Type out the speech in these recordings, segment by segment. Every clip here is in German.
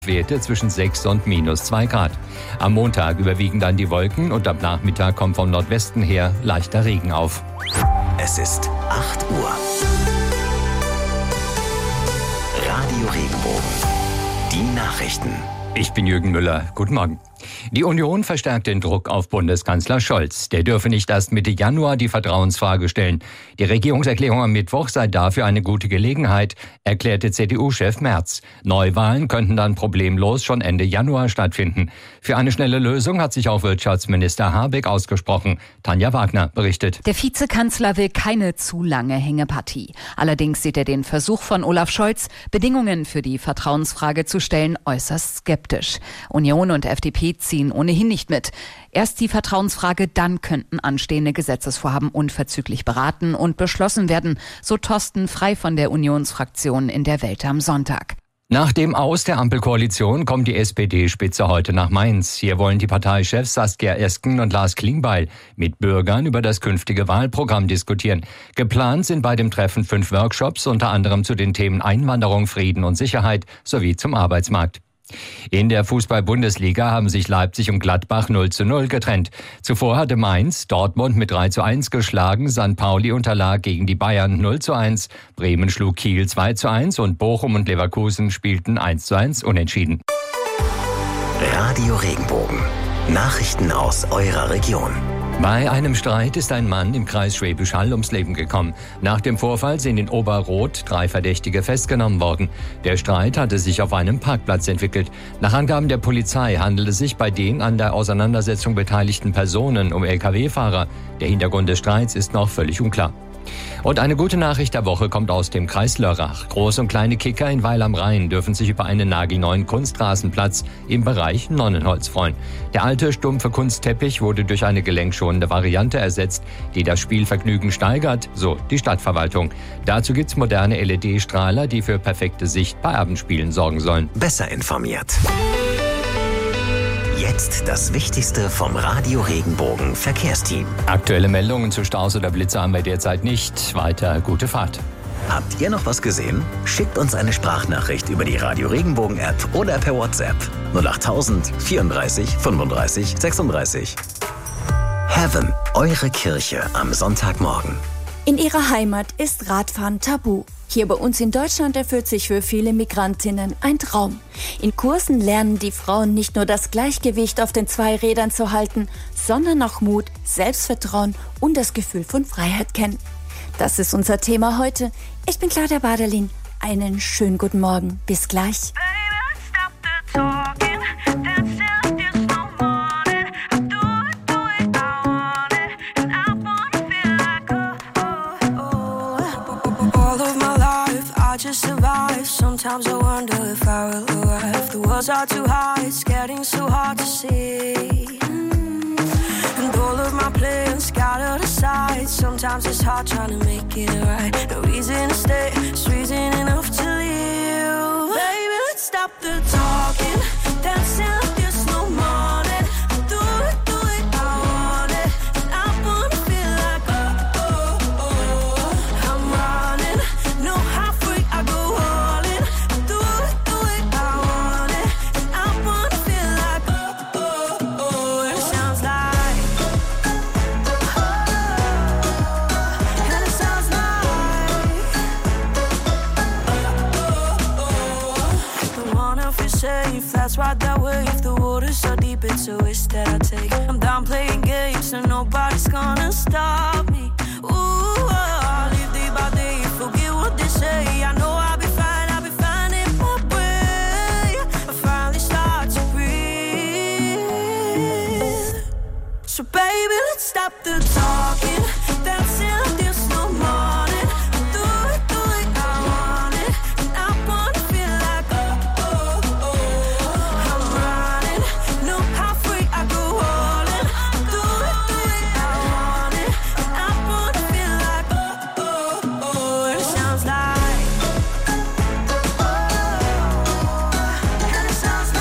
Werte zwischen 6 und minus 2 Grad. Am Montag überwiegen dann die Wolken und am Nachmittag kommt vom Nordwesten her leichter Regen auf. Es ist 8 Uhr. Radio Regenbogen. Die Nachrichten. Ich bin Jürgen Müller. Guten Morgen. Die Union verstärkt den Druck auf Bundeskanzler Scholz. Der dürfe nicht erst Mitte Januar die Vertrauensfrage stellen. Die Regierungserklärung am Mittwoch sei dafür eine gute Gelegenheit, erklärte CDU-Chef Merz. Neuwahlen könnten dann problemlos schon Ende Januar stattfinden. Für eine schnelle Lösung hat sich auch Wirtschaftsminister Habeck ausgesprochen. Tanja Wagner berichtet. Der Vizekanzler will keine zu lange Hängepartie. Allerdings sieht er den Versuch von Olaf Scholz, Bedingungen für die Vertrauensfrage zu stellen, äußerst skeptisch. Union und FDP ziehen ohnehin nicht mit. Erst die Vertrauensfrage, dann könnten anstehende Gesetzesvorhaben unverzüglich beraten und beschlossen werden, so Thorsten Frey von der Unionsfraktion in der Welt am Sonntag. Nach dem Aus der Ampelkoalition kommt die SPD-Spitze heute nach Mainz. Hier wollen die Parteichefs Saskia Esken und Lars Klingbeil mit Bürgern über das künftige Wahlprogramm diskutieren. Geplant sind bei dem Treffen 5 Workshops, unter anderem zu den Themen Einwanderung, Frieden und Sicherheit sowie zum Arbeitsmarkt. In der Fußball-Bundesliga haben sich Leipzig und Gladbach 0:0 getrennt. Zuvor hatte Mainz Dortmund mit 3:1 geschlagen, St. Pauli unterlag gegen die Bayern 0:1, Bremen schlug Kiel 2:1 und Bochum und Leverkusen spielten 1:1 unentschieden. Radio Regenbogen. Nachrichten aus eurer Region. Bei einem Streit ist ein Mann im Kreis Schwäbisch Hall ums Leben gekommen. Nach dem Vorfall sind in Oberroth 3 Verdächtige festgenommen worden. Der Streit hatte sich auf einem Parkplatz entwickelt. Nach Angaben der Polizei handelt es sich bei den an der Auseinandersetzung beteiligten Personen um Lkw-Fahrer. Der Hintergrund des Streits ist noch völlig unklar. Und eine gute Nachricht der Woche kommt aus dem Kreis Lörrach. Groß- und kleine Kicker in Weil am Rhein dürfen sich über einen nagelneuen Kunstrasenplatz im Bereich Nonnenholz freuen. Der alte, stumpfe Kunstteppich wurde durch eine gelenkschonende Variante ersetzt, die das Spielvergnügen steigert, so die Stadtverwaltung. Dazu gibt's moderne LED-Strahler, die für perfekte Sicht bei Abendspielen sorgen sollen. Besser informiert. Jetzt das Wichtigste vom Radio Regenbogen Verkehrsteam. Aktuelle Meldungen zu Staus oder Blitze haben wir derzeit nicht. Weiter gute Fahrt. Habt ihr noch was gesehen? Schickt uns eine Sprachnachricht über die Radio Regenbogen App oder per WhatsApp 08000 34 35 36. Heaven, eure Kirche am Sonntagmorgen. In ihrer Heimat ist Radfahren tabu. Hier bei uns in Deutschland erfüllt sich für viele Migrantinnen ein Traum. In Kursen lernen die Frauen nicht nur das Gleichgewicht auf den 2 Rädern zu halten, sondern auch Mut, Selbstvertrauen und das Gefühl von Freiheit kennen. Das ist unser Thema heute. Ich bin Claudia Baderlin. Einen schönen guten Morgen. Bis gleich. Just survive. Sometimes I wonder if I will arrive. The world's are too high, it's getting so hard to see. And all of my plans scattered aside. Sometimes it's hard trying to make it right. No reason to stay, it's reason enough to leave. Baby, let's stop the talking, dancing like there's no morning. Do it, I want it. And I wanna feel like I'm running. No halfway, I go all in. Do it, I want it. And I wanna feel like and it sounds like and it sounds like I wanna feel safe, that's right that way. If the water's so deep, it's a risk that I take. I'm done playing games and nobody's gonna stop me. Ooh, I'll live day by day, forget what they say. I know I'll be fine in my way. I finally start to breathe. So baby, let's stop the talking, dancing like there's no morning. Do it, I want it. And I wanna feel like I'm running. No halfway, I go all in. Do it, I want it. And I wanna feel like and it sounds like and it sounds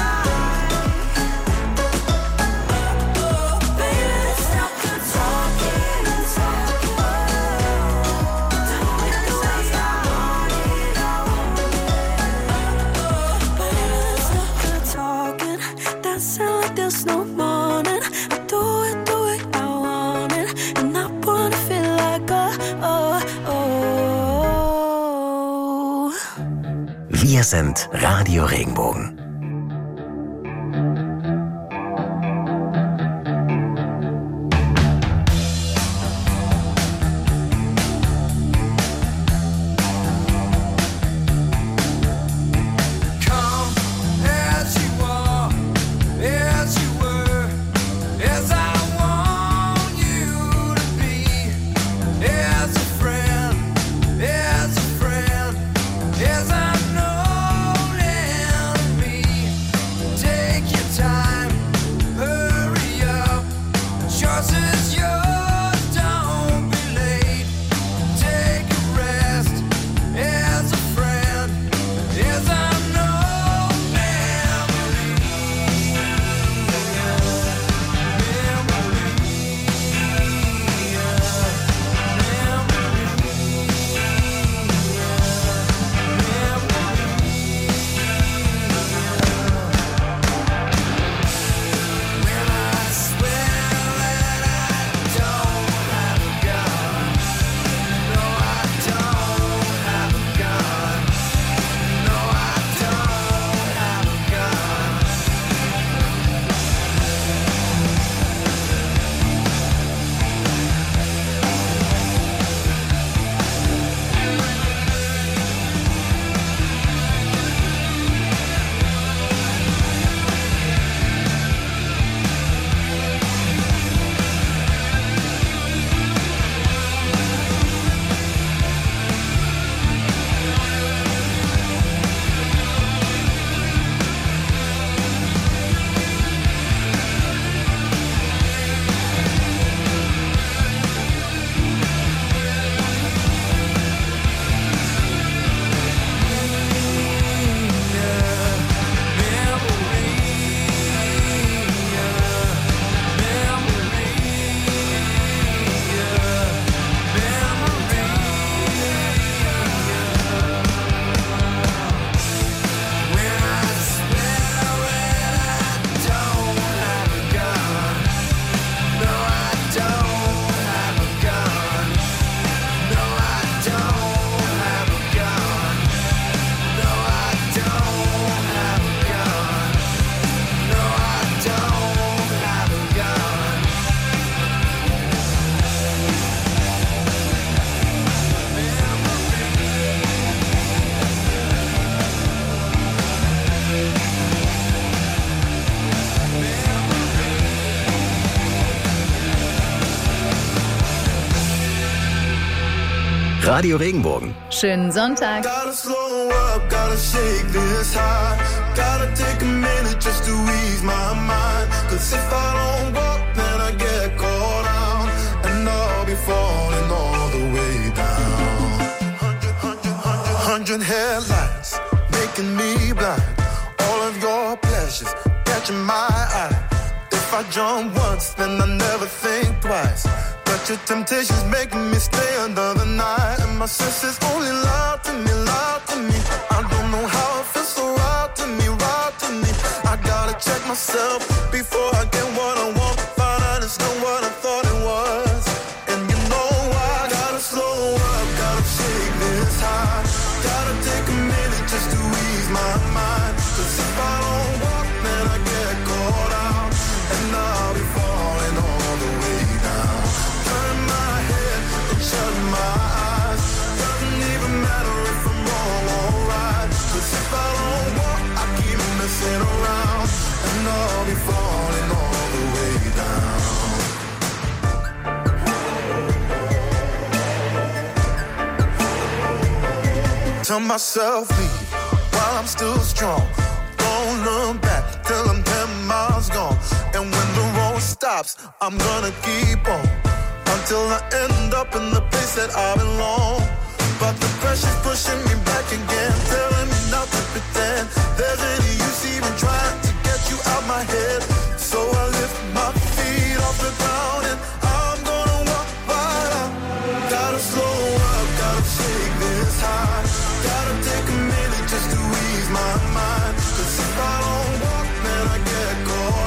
like baby, let's stop the talking and dancing like there's no morning. I do it, I want it. And I wanna feel like oh. Wir sind Radio Regenbogen. Radio Regenbogen. Schönen Sonntag. Gotta slow up, gotta shake this high. Gotta take a minute just to ease my mind. 'Cause if I don't walk, then I get caught out. And I'll be falling all the way down. 100 headlights, making me blind. All of your pleasures, catching my eye. If I jump once, then I never think twice. But your temptation's making me stay another night. And my senses only lie to me, lie to me. I don't know how it feels so right to me, right to me. I gotta check myself before I get what I want. Find out it's not what I thought it was. And you know I gotta slow up, gotta shake this high. Gotta take a minute just to ease my mind. 'Cause if I don't walk, then I get caught out. And I'll be falling all the way down. Turn my head and shut my eyes. Doesn't even matter if I'm wrong or right. 'Cause if I don't walk, I keep messing around. And I'll be falling all the way down. Tell myself leave while I'm still strong. Don't look back till I'm 10 miles gone. And when the road stops, I'm gonna keep on until I end up in the place that I belong. But the pressure's pushing me back again, telling me not to pretend there's any use even trying to get you out my head. So I lift my feet off the ground and I'm gonna walk right out. Gotta slow up, gotta shake this high. Gotta take a minute just to ease my mind. 'Cause if I don't walk, then I get caught.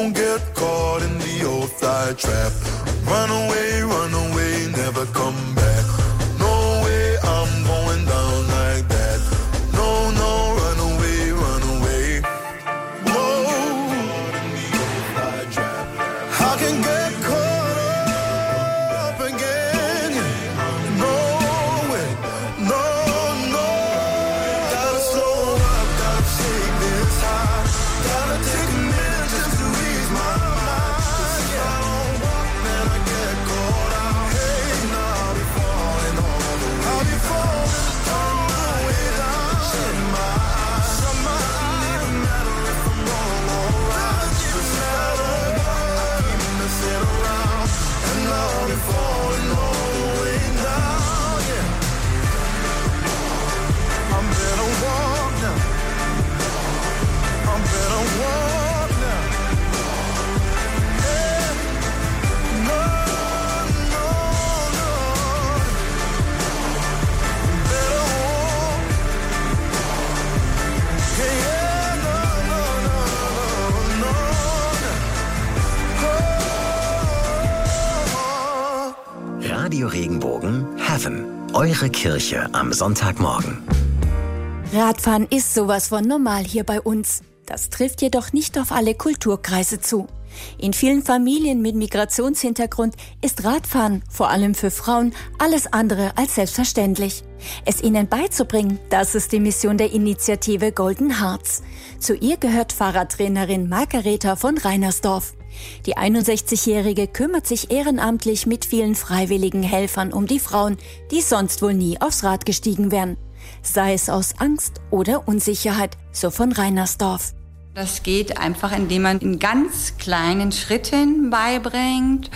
won't get caught in the old fly trap. Run away, never come back. No way, I'm going down like that. No, run away. Whoa, I can get caught up again. No way, no. Gotta slow up, gotta shake this high. Gotta take a minute just to ease my mind. If I don't walk, then I get caught out. Hey, now I'll be falling all the way. I'll be falling all the way down. Shut my eyes. Doesn't even matter if I'm wrong or right. Just matter what, I keep messing around. And I'll be falling all the way down, yeah. I better walk now. I better walk now. Yeah. No. Better walk. Yeah, no. Radio Regenbogen Heaven. Eure Kirche am Sonntagmorgen. Radfahren ist sowas von normal hier bei uns. Das trifft jedoch nicht auf alle Kulturkreise zu. In vielen Familien mit Migrationshintergrund ist Radfahren, vor allem für Frauen, alles andere als selbstverständlich. Es ihnen beizubringen, das ist die Mission der Initiative Golden Hearts. Zu ihr gehört Fahrradtrainerin Margareta von Reinersdorf. Die 61-Jährige kümmert sich ehrenamtlich mit vielen freiwilligen Helfern um die Frauen, die sonst wohl nie aufs Rad gestiegen wären. Sei es aus Angst oder Unsicherheit, so von Reinersdorf. Das geht einfach, indem man in ganz kleinen Schritten beibringt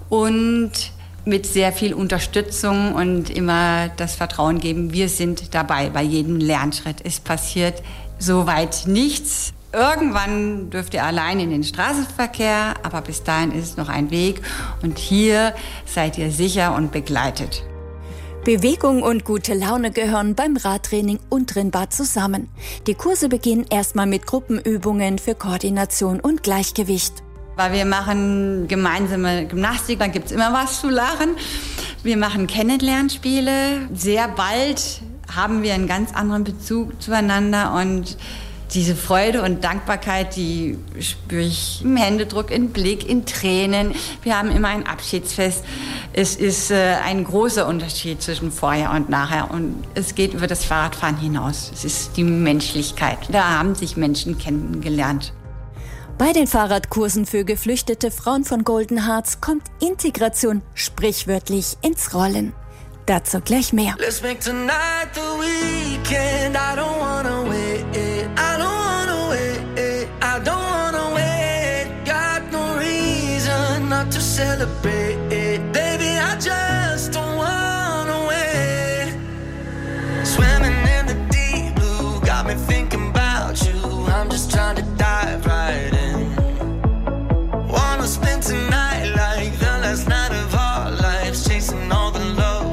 und mit sehr viel Unterstützung und immer das Vertrauen geben, wir sind dabei bei jedem Lernschritt. Es passiert soweit nichts. Irgendwann dürft ihr allein in den Straßenverkehr, aber bis dahin ist es noch ein Weg und hier seid ihr sicher und begleitet. Bewegung und gute Laune gehören beim Radtraining untrennbar zusammen. Die Kurse beginnen erstmal mit Gruppenübungen für Koordination und Gleichgewicht. Weil wir machen gemeinsame Gymnastik, dann gibt's immer was zu lachen. Wir machen Kennenlernspiele. Sehr bald haben wir einen ganz anderen Bezug zueinander und diese Freude und Dankbarkeit, die spüre ich im Händedruck, im Blick, in Tränen. Wir haben immer ein Abschiedsfest. Es ist ein großer Unterschied zwischen vorher und nachher. Und es geht über das Fahrradfahren hinaus. Es ist die Menschlichkeit. Da haben sich Menschen kennengelernt. Bei den Fahrradkursen für geflüchtete Frauen von Golden Hearts kommt Integration sprichwörtlich ins Rollen. Dazu gleich mehr. Let's make tonight the weekend. I don't wanna wait. I don't wanna wait. I don't wanna wait. Got no reason not to celebrate. Baby, I just don't wanna wait. Swimming in the deep blue got me thinking about you. I'm just trying to dive right in. Wanna spend tonight like the last night of our lives, chasing all the love.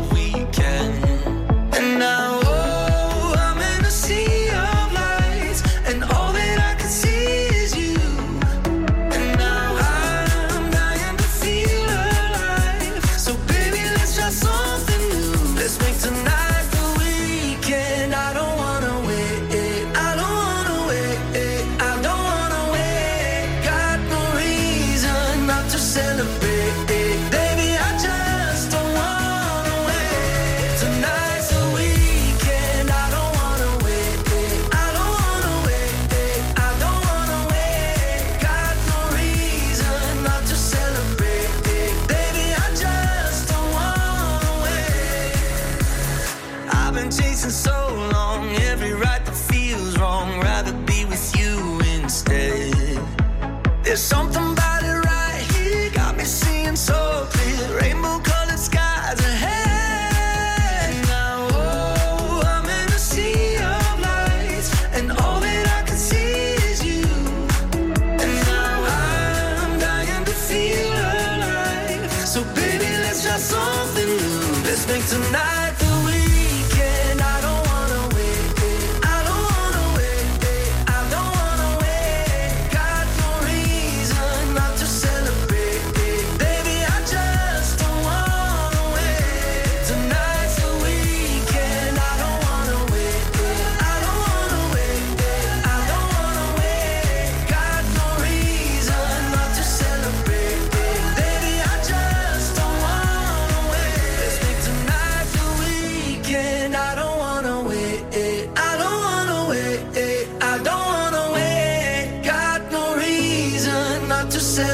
And now, oh, I'm in a sea of lights, and all that I can see is you. And now I'm dying to feel alive. So baby, let's try something new. Let's make tonight the weekend. I don't wanna wait. I don't wanna wait. I don't wanna wait. Got no reason not to celebrate. Baby, I just don't wanna wait. Tonight's the weekend. I don't wanna wait. I don't wanna wait. I don't wanna wait. Got no reason not to celebrate. Baby, I just don't wanna wait. I've been chasing so long, every right that feels wrong. Rather be with you instead. There's something about it right here, got me seeing so clear. Rainbow-colored skies ahead. Now, oh, I'm in a sea of lights, and all that I can see is you. And now I'm dying to feel alive. So baby, let's try something new. Let's make tonight the weekend. I don't wanna wait. I don't wanna wait. I don't wanna wait. Got no reason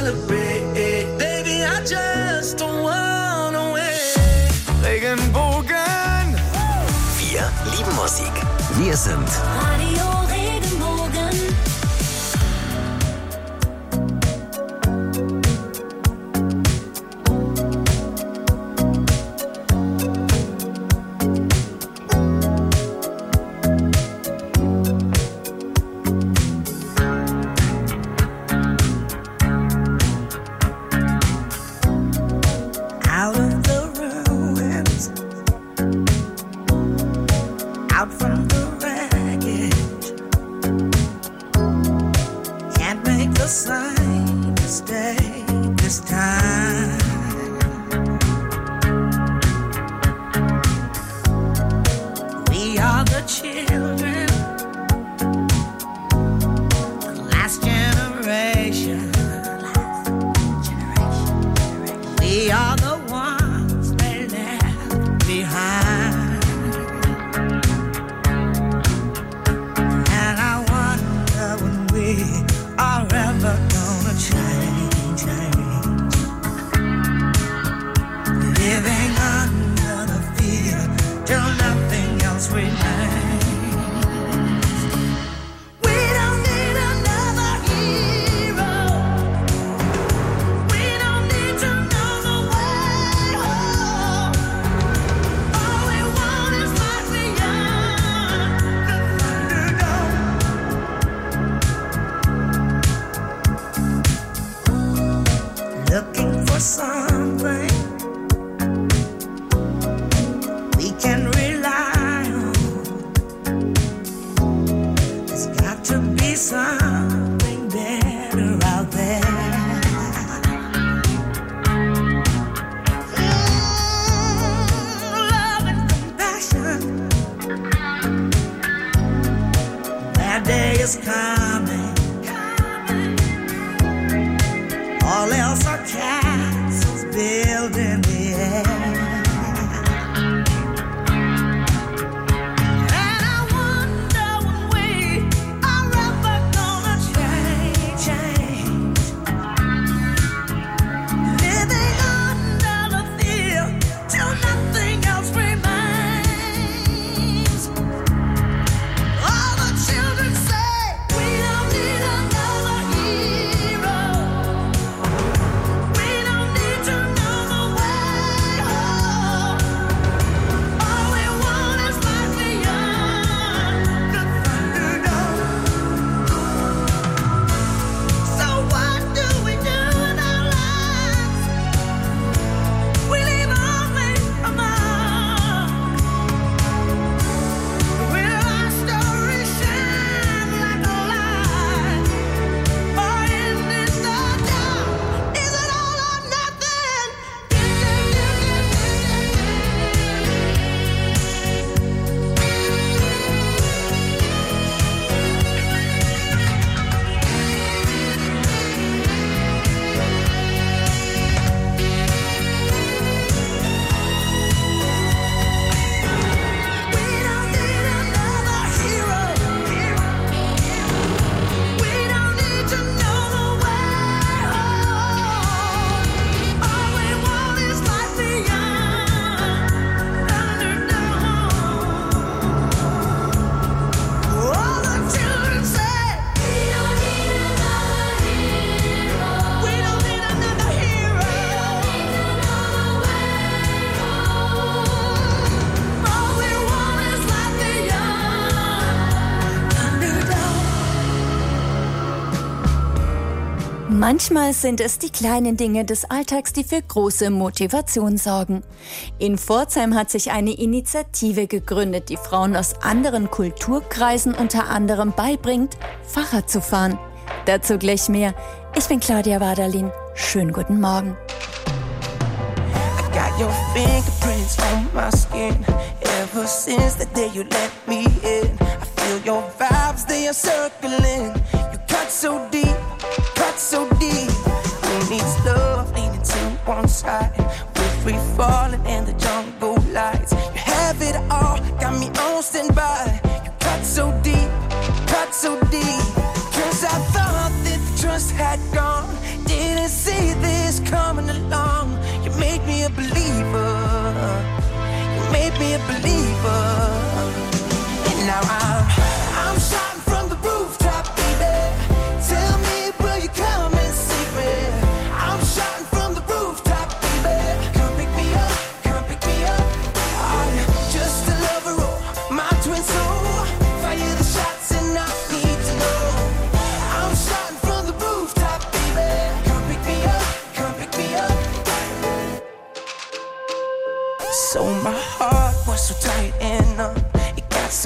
celebrate. Baby, I just don't wanna wait. Regenbogen. Wir lieben Musik. Wir sind Radio Regenbogen. Manchmal sind es die kleinen Dinge des Alltags, die für große Motivation sorgen. In Pforzheim hat sich eine Initiative gegründet, die Frauen aus anderen Kulturkreisen unter anderem beibringt, Fahrrad zu fahren. Dazu gleich mehr. Ich bin Claudia Waderlin. Schönen guten Morgen. I got your fingerprints on my skin. Ever since the day you let me in, I feel your vibes, they are circling. You cut so deep, cut so deep. Who needs love leaning to one side? We're free falling in the jungle lights. You have it all, got me on standby. You cut so deep, cut so deep. Cause I thought that the trust had gone. Didn't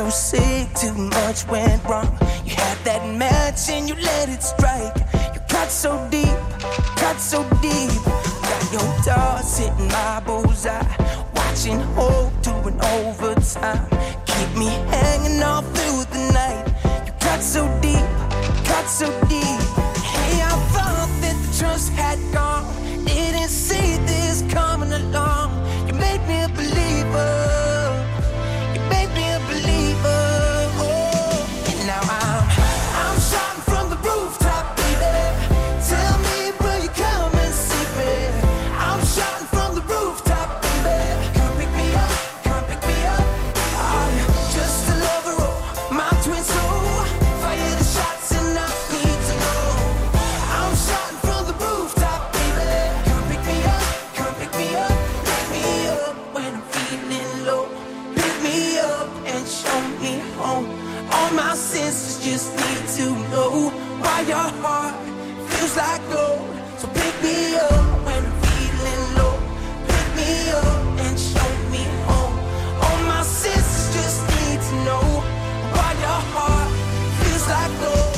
so sick, too much went wrong. You had that match and you let it strike. You cut so deep, cut so deep. Got your dog sitting my bullseye, watching hope doing overtime. Keep me hanging all through the night. You cut so deep, cut so deep. Hey, I thought that the trust had gone. Didn't see this coming along. You made me a believer. You made me a believer. Oh, and now I'm shouting from the rooftop, baby. Tell me, will you come and see me? I'm shouting from the rooftop, baby. Come pick me up, come pick me up. I'm just a lover, oh, my twin soul. Fire the shots and I need to know. I'm shouting from the rooftop, baby. Come pick me up, come pick me up. Pick me up when I'm feeling low. Pick me up and show me home. All my senses just need to know why your heart feels like gold. So pick me up when I'm feeling low. Pick me up and show me home. All my senses just need to know why your heart feels like gold.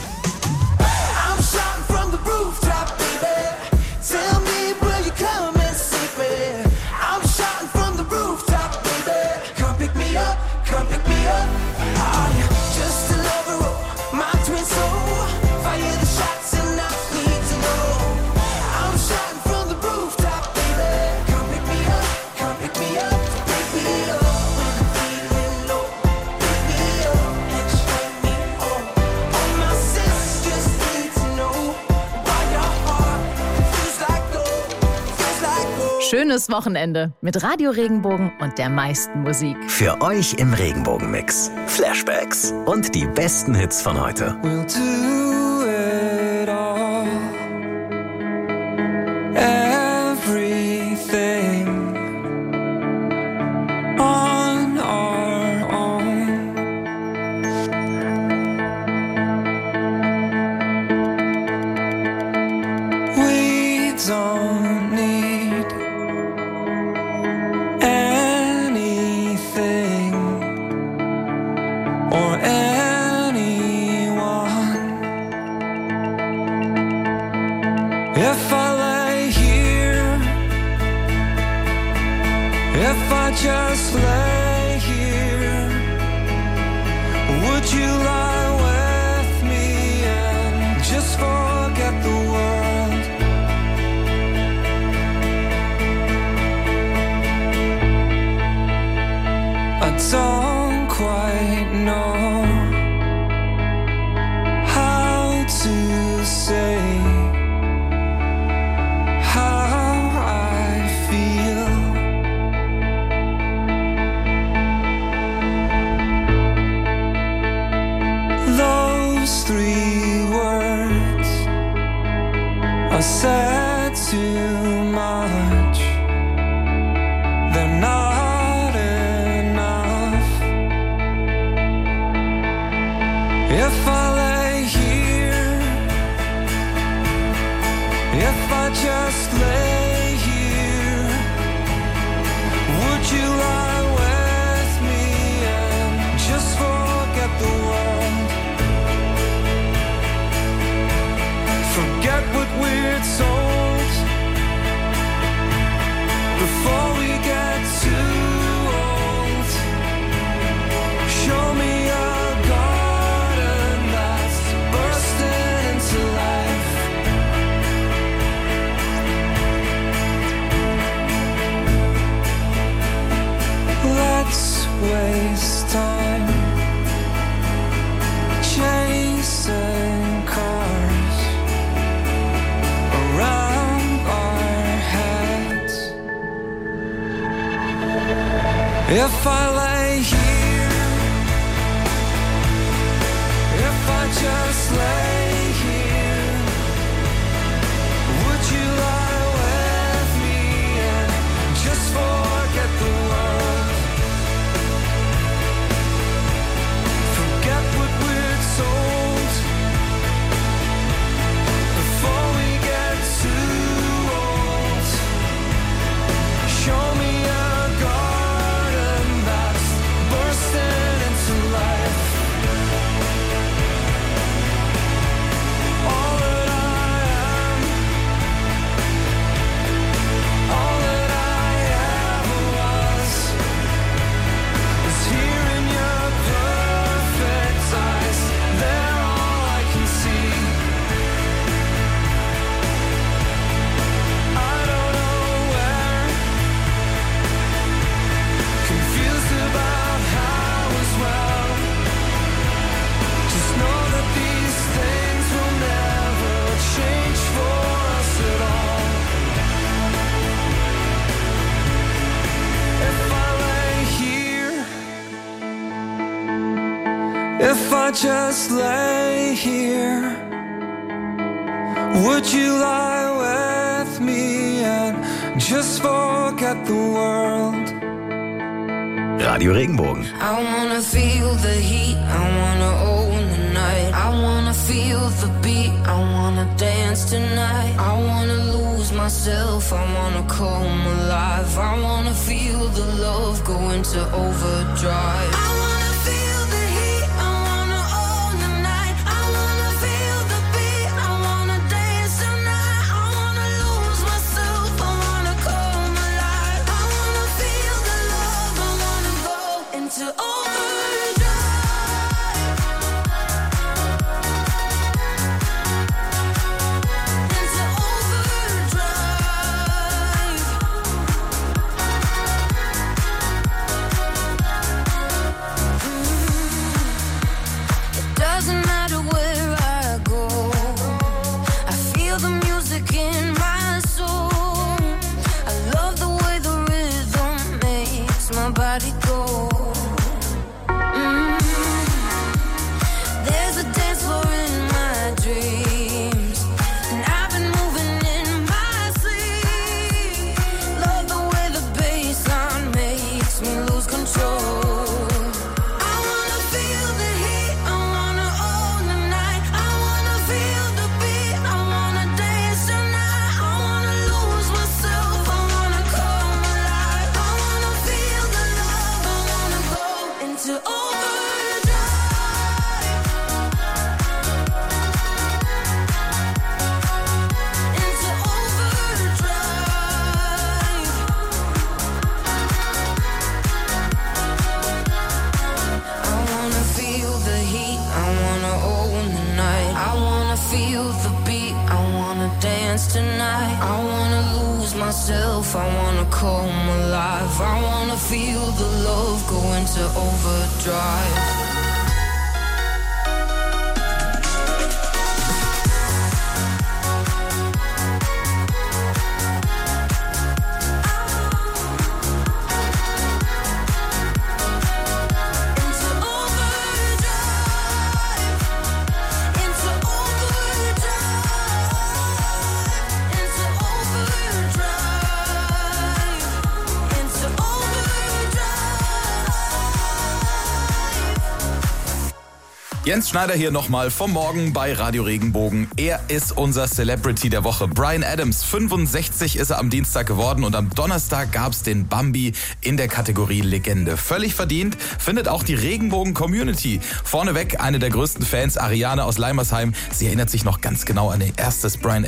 I'm shouting from the rooftop, baby. Tell me, will you come and see me? I'm shouting from the rooftop, baby. Come pick me up, come pick me up. Are you just a lover, oh, my twin soul? Fire the shots and I need to know. I'm shouting from the rooftop, baby. Come pick me up, come pick me up. Pick me up when I'm feeling low. Pick me up and show me home. All my senses just need to know why your heart feels like gold, feels like gold. Schönes Wochenende mit Radio Regenbogen und der meisten Musik. Für euch im Regenbogen-Mix Flashbacks und die besten Hits von heute. We'll do it all. Everything on our own. We don't need anything or anyone. If I lay here, if I just lay here, would you lie with me and just forget the world? I don't quite know how to say how I feel. Those 3 words are said too much. They're not enough. If I lay here, if I just lay here, would you lie with me and just forget the world? Forget what we're told before we get too old. Show me a garden that's bursting into life. Let's waste time chasing cars around our heads. If I lay here, if I just lay here, would you lie with me and just forget the world? Forget what we're told before we get too old. Show me a garden that's bursting into If I just lay here, would you lie with me and just forget the world? Radio Regenbogen. I wanna feel the heat, I wanna own the night. I wanna feel the beat, I wanna dance tonight. I wanna lose myself, I wanna come alive. I wanna feel the love go into overdrive. I wanna feel the heat, I wanna own the night. I wanna feel the beat, I wanna dance tonight. I wanna lose myself, I wanna come alive. I wanna feel the love, I wanna go into overdrive. Into overdrive. It doesn't matter where I go, I feel the music in my soul. I love the way the rhythm makes my body go. There's a dance floor in my dreams, and I've been moving in my sleep. Love the way the bassline makes me lose control. I wanna feel the heat, I wanna own the night. I wanna feel the beat, I wanna dance tonight. I wanna lose myself, I wanna come alive. I wanna feel the love, I wanna go into overdrive. Into overdrive. I wanna feel the heat, I wanna own the night. I wanna feel the beat, I wanna dance tonight. I wanna lose myself, I wanna come alive. I wanna feel the love go into overdrive. Into overdrive. Into overdrive. Into overdrive. Into overdrive. Jens Schneider hier nochmal vom Morgen bei Radio Regenbogen. Er ist unser Celebrity der Woche. Bryan Adams, 65 ist er am Dienstag geworden und am Donnerstag gab's den Bambi in der Kategorie Legende. Völlig verdient, findet auch die Regenbogen-Community. Vorneweg eine der größten Fans, Ariane aus Leimersheim. Sie erinnert sich noch ganz genau an ihr erstes Bryan